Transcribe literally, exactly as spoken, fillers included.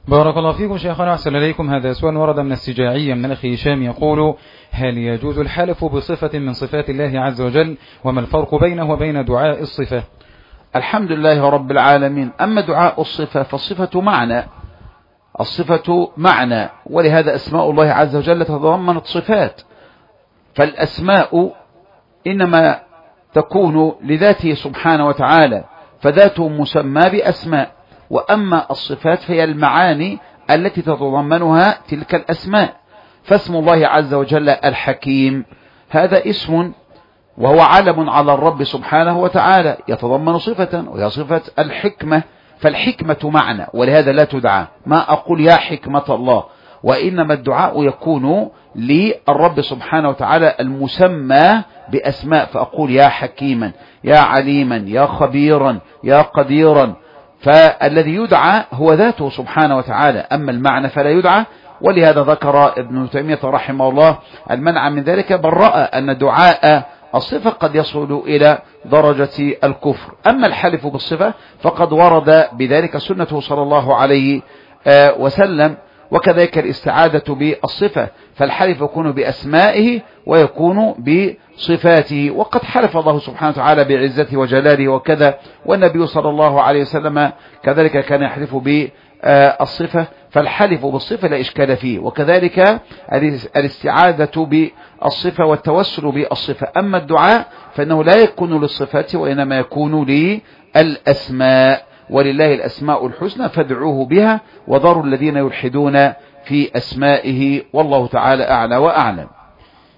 بارك الله فيكم شيخنا، أحسن إليكم. هذا سؤال ورد من السجاعية من الأخ هشام يقول: هل يجوز الحلف بصفة من صفات الله عز وجل؟ وما الفرق بينه وبين دعاء الصفة؟ الحمد لله رب العالمين. أما دعاء الصفة فالصفة معنى، الصفة معنى، ولهذا أسماء الله عز وجل تتضمنت صفات، فالأسماء إنما تكون لذاته سبحانه وتعالى، فذاته مسمى بأسماء، وأما الصفات فهي المعاني التي تتضمنها تلك الأسماء. فاسم الله عز وجل الحكيم هذا اسم وهو علم على الرب سبحانه وتعالى، يتضمن صفة وهي صفة الحكمة، فالحكمة معنى، ولهذا لا تدعى. ما أقول يا حكمة الله، وإنما الدعاء يكون للرب سبحانه وتعالى المسمى بأسماء، فأقول يا حكيما، يا عليما، يا خبيرا، يا قديرا، فالذي يدعى هو ذاته سبحانه وتعالى، أما المعنى فلا يدعى. ولهذا ذكر ابن تيمية رحمه الله المنع من ذلك، بل رأى أن دعاء الصفة قد يصل إلى درجة الكفر. أما الحلف بالصفة فقد ورد بذلك سنته صلى الله عليه وسلم، وكذلك الاستعادة بالصفة، فالحلف يكون بأسمائه ويكون بصفاته، وقد حلف الله سبحانه وتعالى بعزته وجلاله وكذا، والنبي صلى الله عليه وسلم كذلك كان يحلف بالصفة، فالحلف بالصفة لا إشكال فيه، وكذلك الاستعادة بالصفة والتوسل بالصفة. أما الدعاء فإنه لا يكون للصفات وإنما يكون للأسماء، ولله الأسماء الحسنى فادعوه بها وذروا الذين يلحدون في أسمائه، والله تعالى أعلى وأعلم.